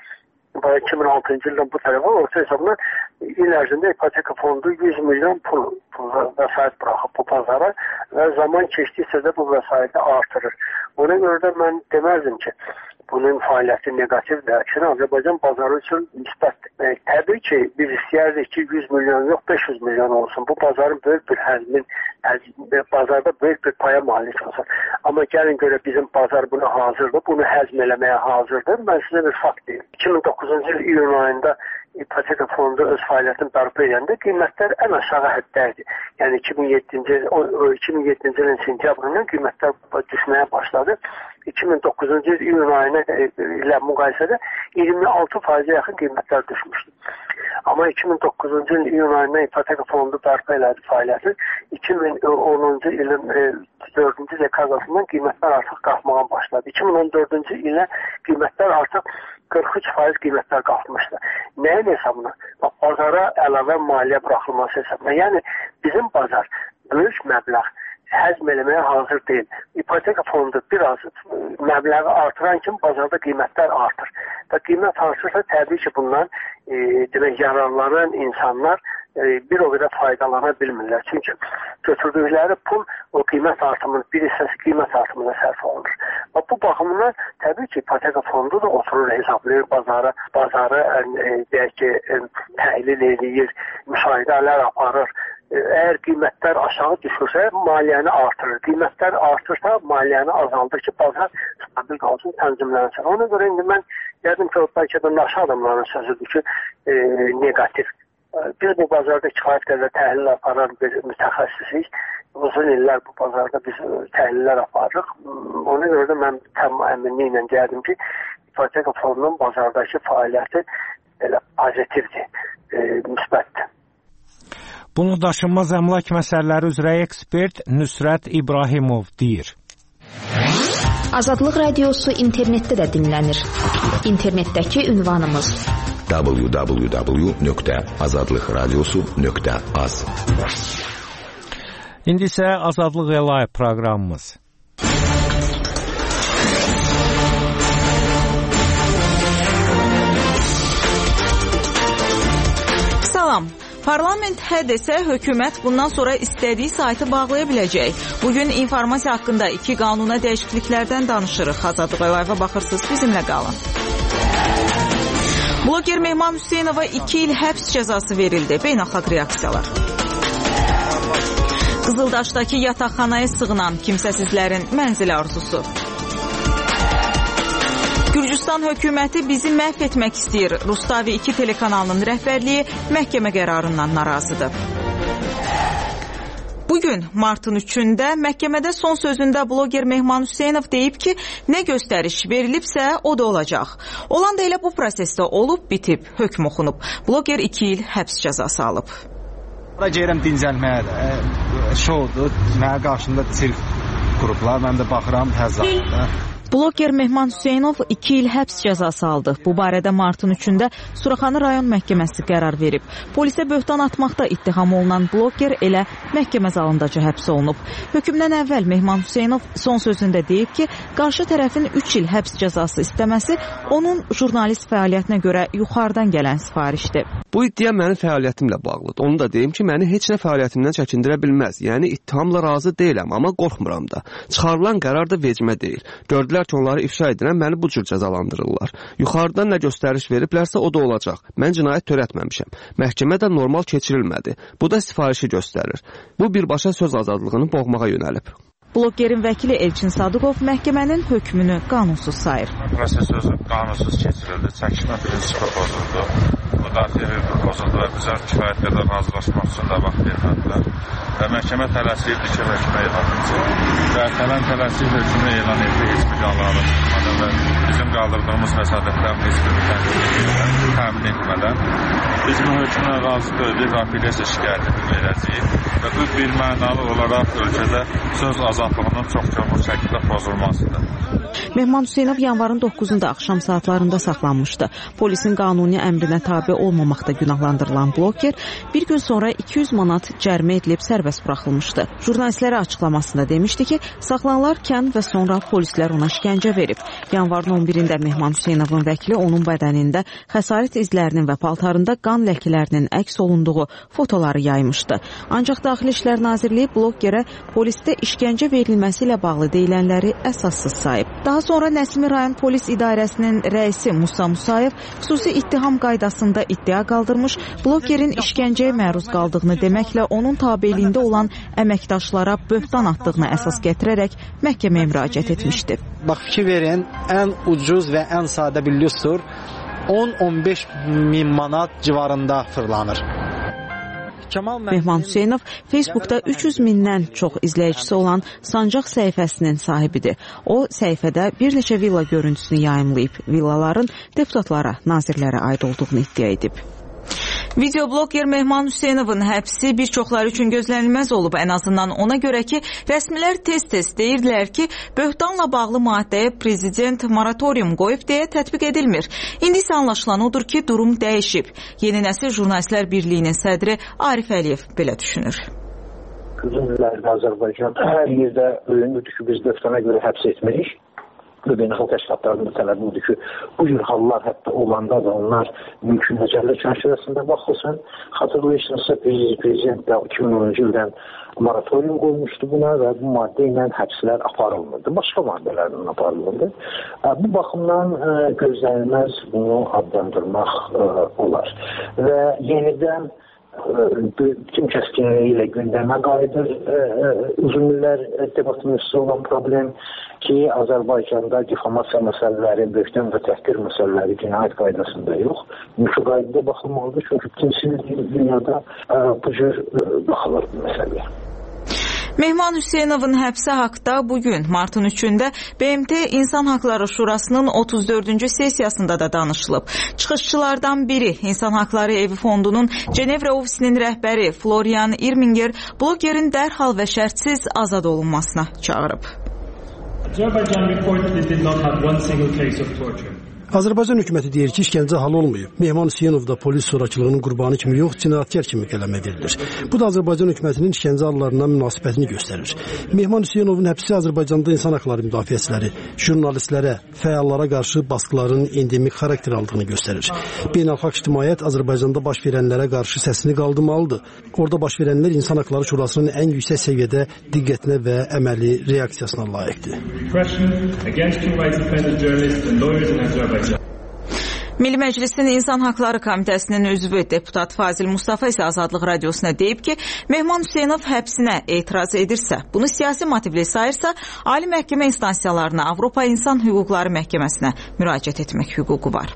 iki min altıncı ildən bu tərəfə orta hesabla il ərzində ipoteka fondu yüz milyon pul, pul vəsait buraxıb bu bazara və zaman keçdikcə də bu vəsaiti artırır. Ona görə də mən deməzdim ki, bunun fəaliyyəti negativdir. Əksinə Azərbaycan bazarı üçün müsbətdir. E, təbii ki, biz istəyərdik ki, yüz milyon yox, beş yüz milyon olsun. Bu bazarın böyük bir həzmin, bazarda böyük bir paya malik olsun. Amma gəlin görə bizim bazar buna hazırdır, bunu həzm eləməyə hazırdır. Mən sizə bir fakt deyim. iki min doqquzuncu il iyun ayında ipoteka fondu öz fəaliyyətini bərpa edəndə qiymətlər ən aşağı həddəydi. Yəni iki min yeddinci ilin sentyabrından qiymətlər düşməyə başladı. iki min doqquzuncu il iyun ayına ilə müqayisədə iyirmi altı faizə yaxın qiymətlər düşmüşdü. Amma iki min doqquzuncu il iyun ayında ipoteka fondu bərpa elədi fəaliyyəti. iki min onuncu ilin dördüncü dekadasından qiymətlər artıq qalxmağa başladı. iki min on dördüncü ilə qiymətlər artıq qırx üç faiz qiymətlər qalxmışdı. Nəyin hesabına? Bazara əlavə maliyyə buraxılması hesabına. Yəni bizim bazar böyük məbləğ həzm eləməyə hazır deyil. İpoteka fondu biraz məbləği artıran kimi bazarda qiymətlər artır. Və qiymət artırsa təbii ki, bundan e, demək, yararlanan insanlar e, bir o qədər faydalana bilmirlər. Çünki götürdükləri pul o qiymət artımının bir hissəsi qiymət artımına sərf olunur. Və bu baxımdan təbii ki, ipoteka fondu da oturur, hesablayır bazarı, bazarı e, deyək ki, e, təhlil edir, müşahidələr aparır. Əgər qiymətlər aşağı düşürsə, maliyyəni artırır. Qiymətlər artırsa, maliyyəni azaldır ki, bazar stabil qalsın, tənzimlənsin. Ona görə indi mən gəldim ki, bəlkə də naşı adamların sözüdür ki, e, negativ. Biz bu bazarda kifayət qədər təhlil aparan bir mütəxəssisik. Uzun illər bu bazarda biz təhlillər aparırıq. Ona görə də mən tam əminliklə gəldim ki, ipoteka fondunun bazardakı fəaliyyəti elə pozitivdir, e, müsbətdir. Bunu daşınmaz əmlak məsələləri üzrə ekspert Nüsrət İbrahimov deyir. Azadlıq Radiosu internetdə də dinlənir. İnternetdəki ünvanımız w w w nöqtə azadlıq radiosu nöqtə az. İndi isə Azadlıq Live proqramımız. Salam. Parlament hə desə, hökumət bundan sonra istədiyi saytı bağlaya biləcək. Bugün informasiya haqqında iki qanuna dəyişikliklərdən danışırıq. Azadlıq Live-a baxırsınız, bizimlə qalın. Bloger Mehman Hüseynova iki il həbs cəzası verildi. Beynəlxalq reaksiyalar. Qızıldaşdakı yataqxanaya sığınan kimsəsizlərin mənzil arzusu. Gürcüstan hökuməti bizi məhv etmək istəyir. Rustavi iki telekanalının rəhbərliyi məhkəmə qərarından narazıdır. Bugün martın üçündə məhkəmədə son sözündə bloger Mehman Hüseynov deyib ki, nə göstəriş verilibsə o da olacaq. Olan da elə bu prosesdə olub, bitib, hökm oxunub. Bloger iki il həbs cəzası alıb. Bura gəlirəm dincəlməyə də, şovdur, mənə qarşımda sirk qruplar, mən də baxıram təzahürdə. Bloger Mehman Hüseynov iki il həbs cəzası aldı. Bu barədə martın üçündə Suraxanı rayon məhkəməsi qərar verib. Polisə böhtan atmaqda ittiham olunan bloger elə məhkəmə zalındaca həbs olunub. Hökmdən əvvəl Mehman Hüseynov son sözündə deyib ki, qarşı tərəfin üç il həbs cəzası istəməsi onun jurnalist fəaliyyətinə görə yuxarıdan gələn sifarişdir. Bu iddia mənim fəaliyyətimlə bağlıdır. Onu da deyim ki, məni heç nə fəaliyyətimdən çəkindirə bilməz. Yəni ittihamla razı deyiləm, amma qorxmuram da. Çıxarılan qərar da vecmə deyil. Gördülər ki, onları ifşa edirəm, məni bu cür cəzalandırırlar. Yuxarıdan nə göstəriş veriblərsə o da olacaq. Mən cinayət törətməmişəm. Məhkəmə də normal keçirilmədi. Bu da sifarişi göstərir. Bu birbaşa söz azadlığını boğmağa yönəlib. Blogerin vəkili Elçin Sadıqov məhkəmənin hökmünü qanunsuz sayır. Proses sözü qanunsuz keçirildi, çəkişmə prinsipi pozuldu, müdafiə hüququ pozuldu və bizə kifayət qədər razılaşmaq üçün də vaxt vermədilər. Və məhkəmə tələsirdi ki, hökmə elan etsin. Və tələn tələsir hökmü elan etdi, heç bir qanları çıxmadan və bizim qaldırdığımız vəsadətlərin heç bir təmin etmədən. Biz bu hökmə razı döydük və apellyasiya şikayəti verəcəyik və bu bir mənalı olaraq ölkədə söz azadlığının çox çabuk şəkildə pozulmasıdır. Mehman Hüseynov yanvarın doqquzunda axşam saatlarında saxlanmışdı. Polisin qanuni əmrinə tabe olmamaqda günahlandırılan bloker bir gün sonra iki yüz manat cərimə edilib sərbəst buraxılmışdı. Jurnalistlərə açıqlamasında demişdi ki, saxlanılarkən və sonra polislər ona işgəncə verib. Yanvarın on birində Mehman Hüseynovun vəkili onun bədənində xəsarət izlərinin və paltarında qan ləkələrinin əks olunduğu fotoları yaymışdı. Ancaq Daxili İşlər Nazirliyi blokerə polisdə işgəncə verilməsi ilə bağlı deyilənləri əsassız sayıb. Daha sonra Nəsimi rayon polis idarəsinin rəisi Musa Musayev xüsusi ittiham qaydasında iddia qaldırmış, blokerin işgəncəyə məruz qaldığını deməklə onun tabeliyində olan əməkdaşlara böhtan atdığını əsas gətirərək məhkəməyə müraciət etmişdi. Bax, fikir verin, ən ucuz və ən sadə bir lüstr on on beş min manat civarında fırlanır. Mehman Hüseynov Facebookda üç yüz mindən çox izləyicisi olan Sancaq səhifəsinin sahibidir. O, səhifədə bir neçə villa görüntüsünü yayımlayıb. Villaların deputatlara, nazirlərə aid olduğunu iddia edib. Videobloger Mehman Hüseynovun həbsi bir çoxları üçün gözlənilməz olub. Ən azından ona görə ki, rəsmilər tez-tez deyirdilər ki, böhtanla bağlı maddəyə prezident moratorium qoyub deyə tətbiq edilmir. İndi isə anlaşılan odur ki, durum dəyişib. Yeni Nəsil Jurnalistlər Birliyinin sədri Arif Əliyev belə düşünür. Uzun illərdə Azərbaycan hər yerdə öyünüdür ki, biz böhtana görə həbs etmirik. Və beynəlxalq təşkilatlarının tələbi odur ki, bu cür hallar hətta olanda da onlar mümkün məcəllə çərçivəsində baxılsın. Xatırlayırsınızsa prezident də iki min onuncu ildən moratorium qoymuşdu buna və bu maddə ilə həbslər aparılmırdı. Başqa maddələrlə aparılırdı. Bu baxımdan gözlənilməz bunu adlandırmaq olar. Və yenidən bütün kəskinliyi ilə gündəmə qayıdır uzun illər debatın üstü olan problem ki, Azərbaycanda difamasiya məsələləri, böhtan və təhqir məsələləri cinayət qaydasında yox. Müşü qaydada baxılmalıdır, çünki bütün dünyada bu cür baxılır bu məsələyə. Mehman Hüseynovun həbsi haqda bugün martın üçündə B M T İnsan Haqları Şurasının otuz dördüncü sessiyasında da danışılıb. Çıxışçılardan biri İnsan Haqları Evi Fondunun Cenevre ofisinin rəhbəri Florian Irminger blogerin dərhal və şərtsiz azad olunmasına çağırıb. Azerbaycan reportedly did not have one single case of torture. Azərbaycan hökuməti deyir ki, işgəncə hal olmayıb. Mehman Hüseynov da polis zorakılığının qurbanı kimi yox, cinayətkar kimi qələm edilir. Bu da Azərbaycan hökumətinin işgəncə hallarına münasibətini göstərir. Mehman Hüseynovun həbsi Azərbaycanda insan haqları müdafiəçiləri, jurnalistlərə, fəallara qarşı baskıların endemik xarakter aldığını göstərir. Beynəlxalq ictimaiyyət Azərbaycanda baş verənlərə qarşı səsini qaldırmalıdır. Orada baş verənlər İnsan Haqları Şurasının ən yüksək səviyyədə diqqətinə və əməli reaksiyasına layiqdir. Milli Məclisin İnsan Haqları Komitəsinin üzvü deputat Fazil Mustafa isə Azadlıq Radiosuna deyib ki, Mehman Hüseynov həbsinə etiraz edirsə, bunu siyasi motivli sayırsa, Ali Məhkəmə instansiyalarına, Avropa İnsan Hüquqları Məhkəməsinə müraciət etmək hüququ var.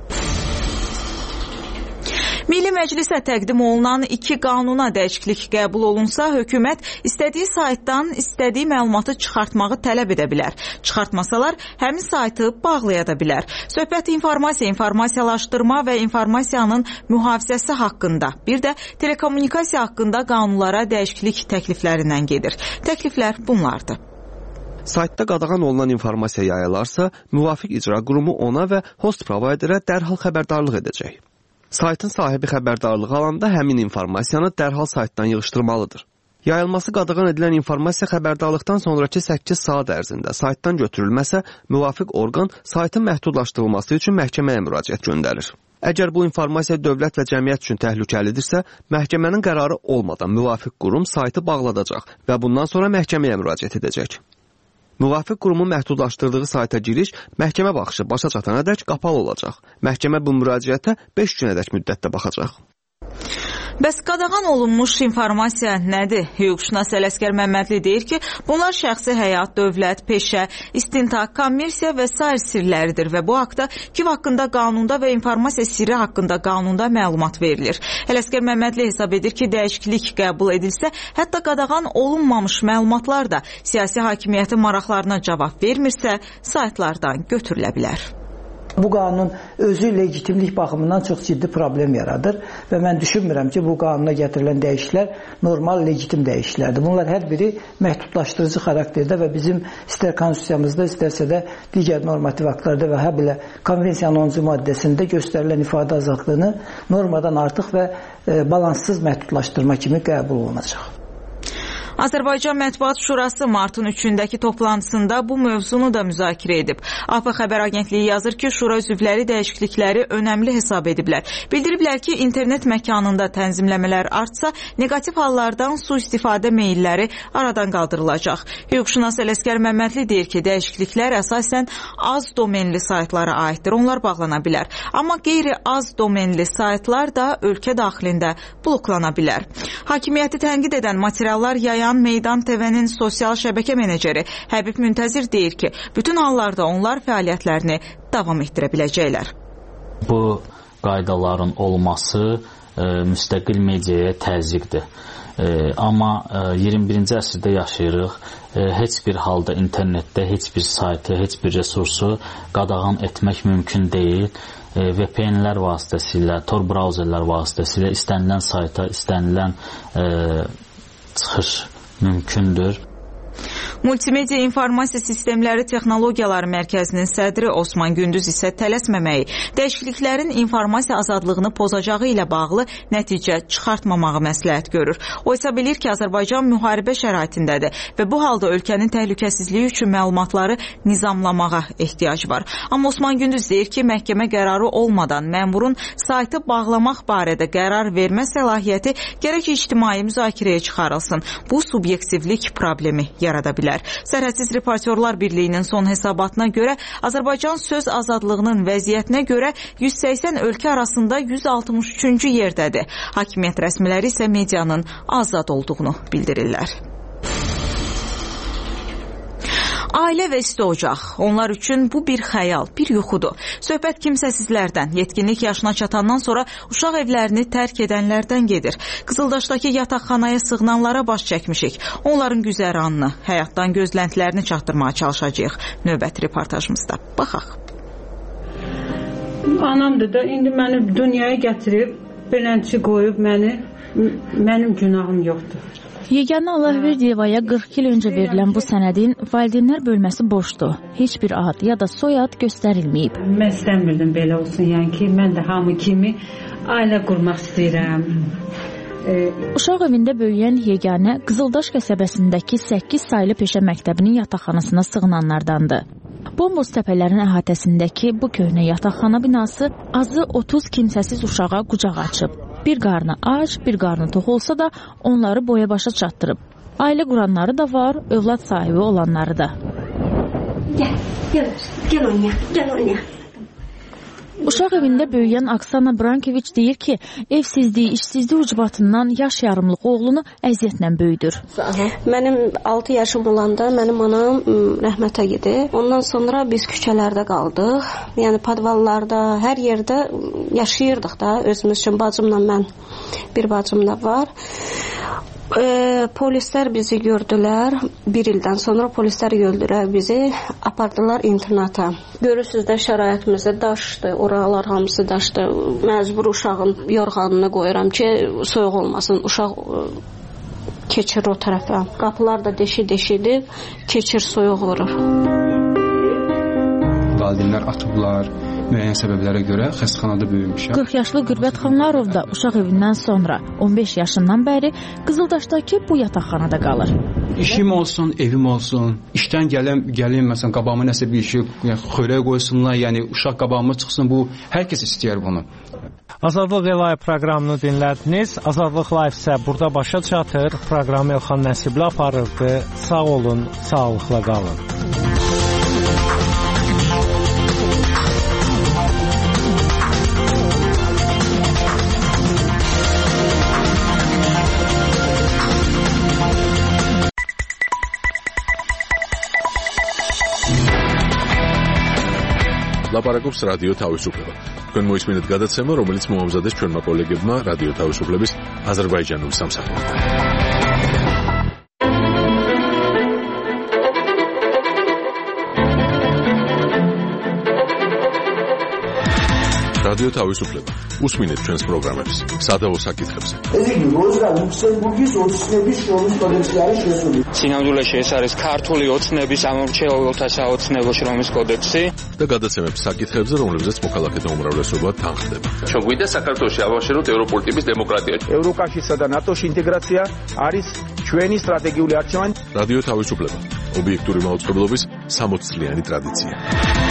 Milli Məclisə təqdim olunan iki qanuna dəyişiklik qəbul olunsa, hökumət istədiyi saytdan istədiyi məlumatı çıxartmağı tələb edə bilər. Çıxartmasalar, həmin saytı bağlaya da bilər. Söhbət informasiya, informasiyalaşdırma və informasiyanın mühafizəsi haqqında, bir də telekommunikasiya haqqında qanunlara dəyişiklik təkliflərindən gedir. Təkliflər bunlardır. Saytda qadağan olunan informasiya yayılarsa, müvafiq icra qurumu ona və host providerə dərhal xəbərdarlıq edəcək. Saytın sahibi xəbərdarlığı alanda həmin informasiyanı dərhal saytdan yığışdırmalıdır. Yayılması qadağan edilən informasiya xəbərdarlıqdan sonraki səkkiz saat ərzində saytdan götürülməsə, müvafiq orqan saytın məhdudlaşdırılması üçün məhkəməyə müraciət göndərir. Əgər bu informasiya dövlət və cəmiyyət üçün təhlükəlidirsə, məhkəmənin qərarı olmadan müvafiq qurum saytı bağladacaq və bundan sonra məhkəməyə müraciət edəcək. Müvafiq qurumun məhdudlaşdırdığı sayta giriş məhkəmə baxışı başa çatanadək qapalı olacaq. Məhkəmə bu müraciətə beş günədək müddətdə baxacaq. Bəs qadağan olunmuş informasiya nədir? Hüquqşünas Ələsgər Məmmədli deyir ki, bunlar şəxsi həyat, dövlət, peşə, istintaq, kommersiya və sair sirləridir və bu haqda KİV haqqında qanunda və informasiya sirri haqqında qanunda məlumat verilir. Ələsgər Məmmədli hesab edir ki, dəyişiklik qəbul edilsə, hətta qadağan olunmamış məlumatlar da siyasi hakimiyyətin maraqlarına cavab vermirsə, saytlardan götürülə bilər. Bu qanun özü legitimlik baxımından çox ciddi problem yaradır və mən düşünmürəm ki, bu qanuna gətirilən dəyişikliklər normal, legitim dəyişikliklərdir. Bunlar hər biri məhdudlaşdırıcı xarakterdə və bizim istər konstitusiyamızda, istərsə də digər normativ aktlarda və hə belə konvensiyanın onuncu maddəsində göstərilən ifadə azadlığını normadan artıq və e, balanssız məhdudlaşdırma kimi qəbul olunacaq. Azərbaycan Mətbuat Şurası martın üçündəki toplantısında bu mövzunu da müzakirə edib. A P Xəbər agentliyi yazır ki, şura üzvləri dəyişiklikləri önəmli hesab ediblər. Bildiriblər ki, internet məkanında tənzimləmələr artsa, negativ hallardan sui-istifadə meyilləri aradan qaldırılacaq. Hüquqşünas Ələsgər Məmmədli deyir ki, dəyişikliklər əsasən az domenli saytlara aiddir. Onlar bağlana bilər. Amma qeyri az domenli saytlar da ölkə daxilində bloklana bilər. Hakimiyyəti tənqid edən materiallar yayan Meydan T V-nin sosial şəbəkə meneceri Həbib Müntəzir deyir ki, bütün hallarda onlar fəaliyyətlərini davam etdirə biləcəklər. Bu qaydaların olması e, müstəqil mediaya təzyiqdir. E, amma e, iyirmi birinci əsrdə yaşayırıq. E, heç bir halda internetdə heç bir saytı, heç bir resursu qadağan etmək mümkün deyil. E, V P N-lər vasitəsilə, Tor brauzerlər vasitəsilə istənilən sayta, istənilən e, çıxış mümkündür. Multimedia İnformasiya Sistemləri Texnologiyaları Mərkəzinin sədri Osman Gündüz isə tələsməməyi, dəyişikliklərin informasiya azadlığını pozacağı ilə bağlı nəticə çıxartmamağı məsləhət görür. O isə bilir ki, Azərbaycan müharibə şəraitindədir və bu halda ölkənin təhlükəsizliyi üçün məlumatları nizamlamağa ehtiyac var. Amma Osman Gündüz deyir ki, məhkəmə qərarı olmadan məmurun saytı bağlamaq barədə qərar vermə səlahiyyəti gərək ictimai müzakirəyə çıxarılsın. Bu subyektivlik problemi yarada bilər. Sərhədsiz Reportyorlar Birliyinin son hesabatına görə Azərbaycan söz azadlığının vəziyyətinə görə yüz səksən ölkə arasında yüz altmış üçüncü yerdədir. Hakimiyyət rəsmiləri isə medianın azad olduğunu bildirirlər. Ailə və isti ocaq. Onlar üçün bu bir xəyal, bir yuxudur. Söhbət kimsəsizlərdən, yetkinlik yaşına çatandan sonra uşaq evlərini tərk edənlərdən gedir. Qızıldaşdakı yataqxanaya sığınanlara baş çəkmişik. Onların güzəranını, həyatdan gözləntilərini çatdırmağa çalışacağıq. Növbəti reportajımızda. Baxaq. Anamdır da indi məni dünyaya gətirib, belənçi qoyub məni, mənim günahım yoxdur. Yeganə Allahverdi Evaya qırx il öncə verilən bu sənədin valideynlər bölməsi boşdur. Heç bir ad ya da soyad göstərilməyib. Mən istəmirdim belə olsun, yəni ki, mən də hamı kimi ailə qurmaq istəyirəm. E... Uşaq evində böyüyən yeganə Qızıldaş qəsəbəsindəki səkkiz saylı peşə məktəbinin yataqxanasına sığınanlardandır. Bomboz təpələrin əhatəsindəki bu köhnə yataqxana binası azı otuz kimsəsiz uşağa qucaq açıb. Bir qarnı ac, bir qarnı tox olsa da onları boya başa çatdırıb. Ailə quranları da var, övlad sahibi olanları da. Gəl, gəl, gəl oynaya, gəl oynaya. Uşaq evində böyüyən Aksana Brankeviç deyir ki, evsizliyi, işsizliyi ucbatından yaş yarımlıq oğlunu əziyyətlə böyüdür. Mənim altı yaşım olanda mənim anam rəhmətə gedib. Ondan sonra biz küçələrdə qaldıq. Yəni podvallarda, hər yerdə yaşayırdıq da özümüz üçün. Bacımla mən, bir bacım da var. E, polislər bizi gördülər. Bir ildən sonra polislər gördülər bizi, apardılar internata. Görürsünüz də şəraitimiz də daşdı, oralar hamısı daşdı. Məcbur uşağın yorğanını qoyuram ki, soyuq olmasın. Uşaq keçir o tərəfə. Qapılar da deşi-deşidir, keçir soyuq vurur. Valideynlər atıblar, müəyyən səbəblərə görə xəstəxanada böyümüşəm. qırx yaşlı Qürbət Xanlarov da uşaq evindən sonra on beş yaşından bəri Qızıldaşdakı bu yataqxanada qalır. İşim olsun, evim olsun. İşdən gələm, gəlim məsələn qabağıma nəsə bir şey, yəni xörək qoysunlar, yəni uşaq qabağıma çıxsın, bu hər kəs istəyir bunu. Azadlıq Live proqramını dinlədiniz. Azadlıq Live isə burada başa çatır. Proqramı Elxan Nəsibli aparırdı. Sağ olun, sağlıqla qalın. ლაპარაკობს რადიო თავისუფლება. თქვენ მოისმინეთ გადაცემა, რომელიც მოამზადეს ჩვენმა კოლეგებმა რადიო თავისუფლების აზერბაიჯანულ სამსახურთან. რადიო თავისუფლება. უსმინეთ ჩვენს პროგრამებს სადავო საკითხებზე. ეს იგი როზა ლუქსემბურგის ოცნების შრომის კოდექსი არის შესული. სინამდვილეში ეს არის ქართული ოცნების ამომრჩეველთა საოცნებო შრომის კოდექსი და გადაცემებს საკითხებზე, რომლებზეც მოქალაქეთა უმრავლესობა თანხდება. ჩვენ გვინდა საქართველოში ავაშენოთ ევროპული ტიპის დემოკრატია. ევროკავშირსა და ნატოს ინტეგრაცია არის ჩვენი სტრატეგიული არჩევანი. რადიო თავისუფლება. ობიექტური მაუწყებლობის სამოცლიანი ტრადიცია.